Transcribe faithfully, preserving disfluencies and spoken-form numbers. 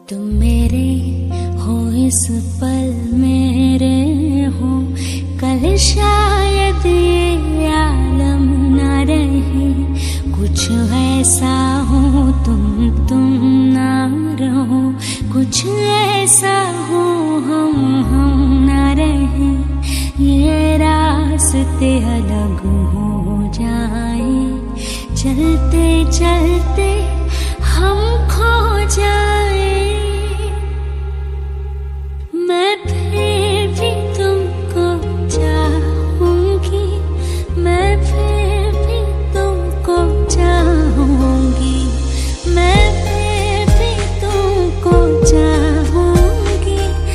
तुम मेरे हो इस पल मेरे हो, कल शायद ये आलम न रहे। कुछ ऐसा हो तुम तुम ना रहो, कुछ ऐसा हो हम हम ना रहे। ये रास्ते अलग हो जाए, चलते चलते हम खो जाए।